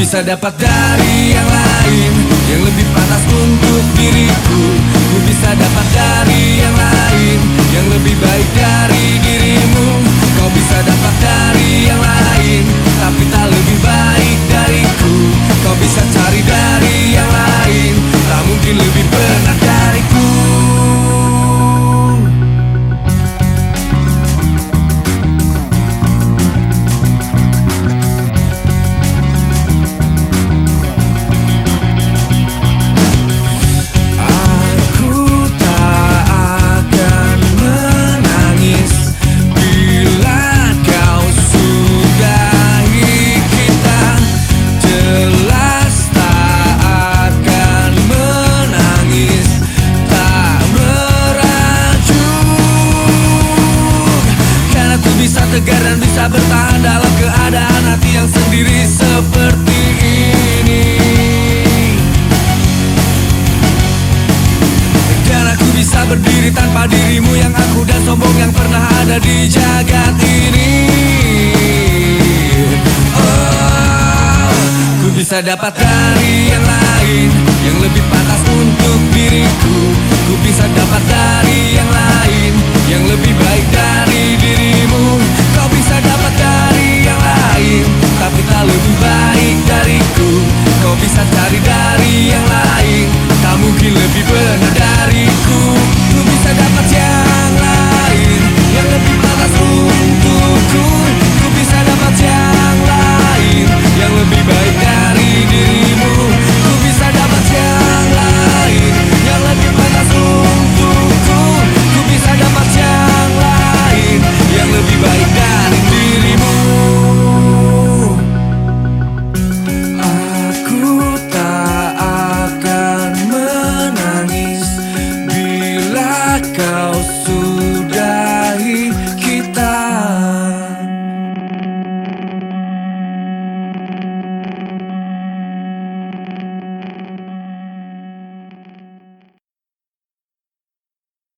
bisa dapat dari yang lain yang lebih pantas untuk diriku. Ku bisa dapat dari yang lain yang lebih baik dari dirimu. Kau bisa dapat dari yang lain tapi tak lebih baik dariku. Kau bisa cari dari yang lain, tak mungkin lebih benar dariku. Tegar dan bisa bertahan dalam keadaan hati yang sendiri seperti ini. Dan aku bisa berdiri tanpa dirimu yang aku dan sombong yang pernah ada di jagat ini. Oh, ku bisa dapat dari yang lain yang lebih pantas untuk diriku. Ku bisa dapat dari